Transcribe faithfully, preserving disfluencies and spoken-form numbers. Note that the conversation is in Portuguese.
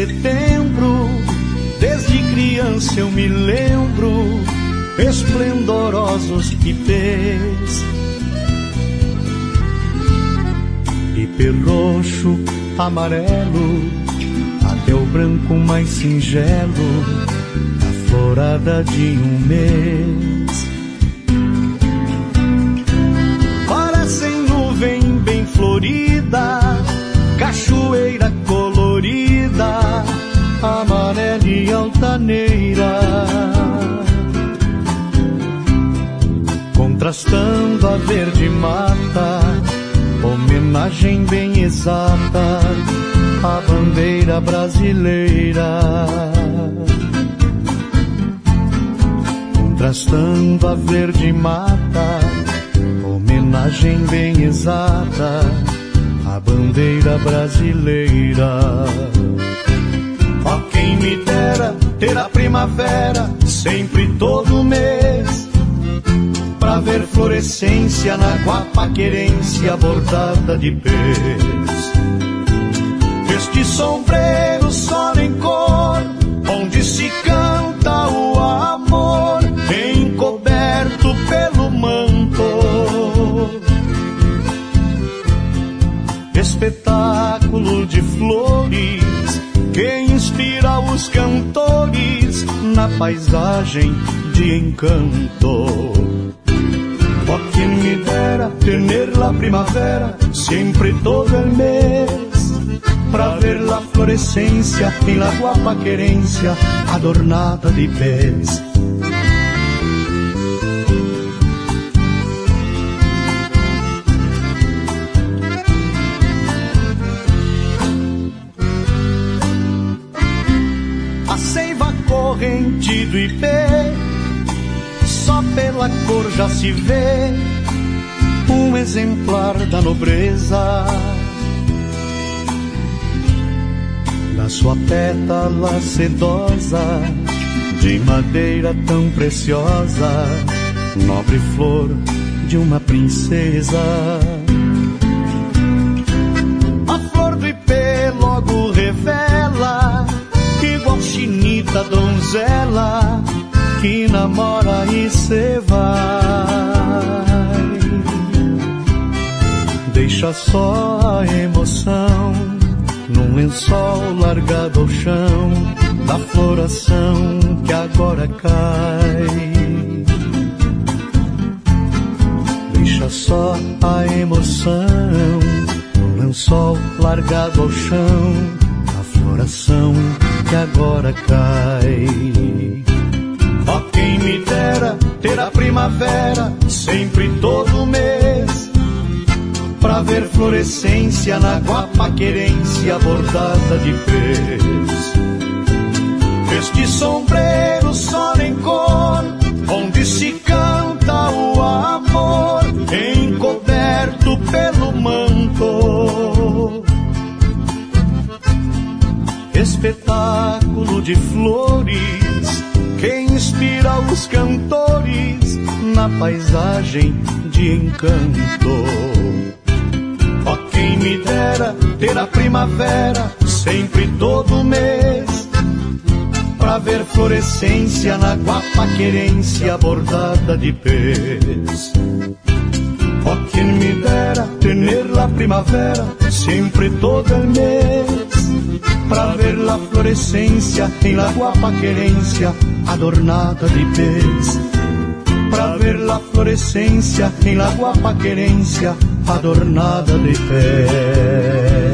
setembro, desde criança eu me lembro, esplendorosos pipês, ipê roxo, amarelo, até o branco mais singelo, a florada de um mês. Parecem nuvem bem florida, cachoeira colorida, amarela e altaneira, contrastando a verde mata, homenagem bem exata à bandeira brasileira. Contrastando a verde mata, homenagem bem exata à bandeira brasileira. Ó, quem me dera ter a primavera sempre todo mês, pra ver florescência na guapaquerência bordada de pés. Este sombreiro só em cor, onde se canta o amor, encoberto pelo manto. Espetáculo de flores que inspira os cantores na paisagem de encanto. Ó, quem me dera ter la primavera sempre todo el mês, pra ver la florescência em la guapaquerência adornada de pés. A seiva corrente do ipê, só pela cor já se vê um exemplar da nobreza. Na sua pétala sedosa, de madeira tão preciosa, nobre flor de uma princesa. A flor do ipê logo revela, igual chinita donzela, que namora e cê vai. Deixa só a emoção num lençol largado ao chão da floração que agora cai. Deixa só a emoção num lençol largado ao chão da floração que agora cai. Ó, quem me dera ter a primavera sempre todo mês, pra ver florescência na guapaquerência bordada de pés. Este sombreiro só em cor, onde se canta o amor, encoberto pelo manto. Espetáculo de flores que inspira os cantores na paisagem de encanto. Ó, quem me dera ter a primavera sempre todo mês, pra ver florescência na guapaquerência bordada de pés. Ó, quem me dera ter la primavera sempre todo el mês, pra ver la florescência em la guapaquerência adornada de pés. Pra ver la florescência em la guapaquerência adornada de pés.